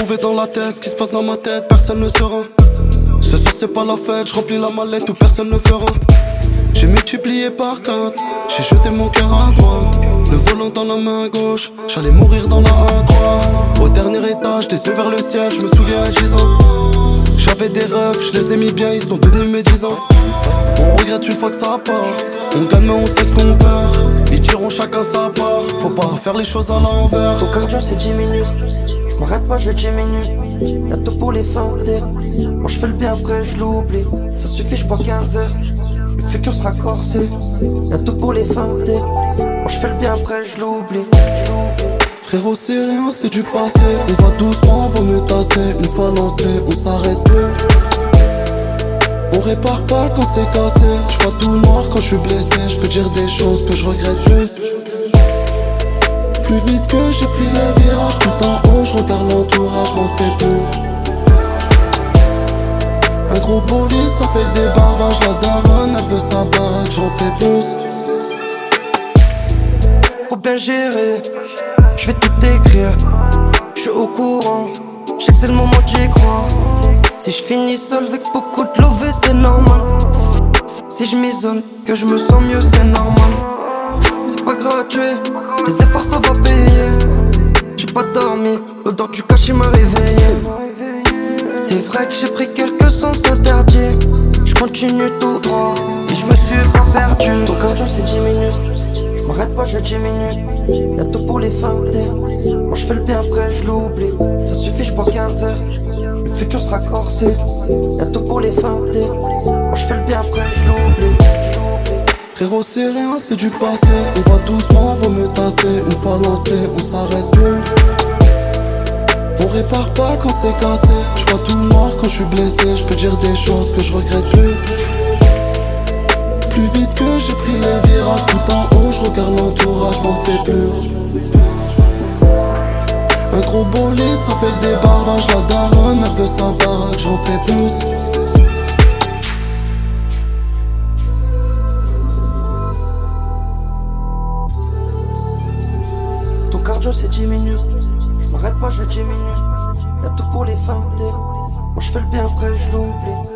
mauvais dans la tête, ce qui se passe dans ma tête, personne ne saura. Ce soir c'est pas la fête, je remplis la mallette où personne ne fera. J'ai multiplié par 4, j'ai jeté mon cœur à droite. Le volant dans la main gauche, j'allais mourir dans la A3. Au dernier étage, des yeux vers le ciel, je me souviens à 10 ans. J'avais des rêves, je les ai mis bien, ils sont devenus mes 10 ans. On regrette une fois que ça part, on gagne mais on sait ce qu'on perd. Ils diront chacun sa part, faut pas faire les choses à l'envers. Ton cardio c'est 10 minutes, je m'arrête pas, je diminue. Y'a tout pour les feinter, moi je fais le bien après je l'oublie. Ça suffit, je bois qu'un verre, le futur sera corsé. Y'a tout pour les feinter, moi je fais le bien après je l'oublie. Frérot c'est rien, c'est du passé. On va doucement, vaut mieux tasser. Une fois lancé, on s'arrête plus. On répare pas quand c'est cassé. Je vois tout noir quand je suis blessé. Je peux dire des choses que je regrette plus. Plus vite que j'ai pris les virages, tout en haut, je regarde l'entourage, m'en fais plus. Un gros bolide, ça fait des barrages. La daronne, elle veut sa baraque, j'en fais plus. Faut bien gérer, je vais tout écrire. Je suis au courant, je sais que c'est le moment d'y croire. Si je finis seul avec beaucoup de love, c'est normal. Si je m'isole, que je me sens mieux, c'est normal. C'est pas gratuit, les efforts ça va payer. J'ai pas dormi, l'odeur du cachet m'a réveillé. C'est vrai que j'ai pris quelques sens interdits. Je continue tout droit, et je me suis pas perdu. Ton cardio c'est 10 minutes, je m'arrête pas, je diminue. Y'a tout pour les feinter, moi je fais le bien après je l'oublie. Ça suffit, je bois qu'un verre, le futur sera corsé. Y'a tout pour les feinter, moi je fais le bien après je l'oublie. Frérot c'est rien, c'est du passé. On va doucement, vaut mieux tasser. Une fois lancé, on s'arrête plus. On répare pas quand c'est cassé. Je vois tout noir quand je suis blessé. Je peux dire des choses que je regrette plus. Plus vite que j'ai pris les virages, tout en haut, je regarde l'entourage, m'en fais plus. Un gros bolide, ça fait des barrages. La daronne, elle veut sa baraque, j'en fais plus. Ton cardio c'est 10 minutes, je m'arrête pas, je diminue. Y'a tout pour les feinter, moi je fais le bien après je l'oublie.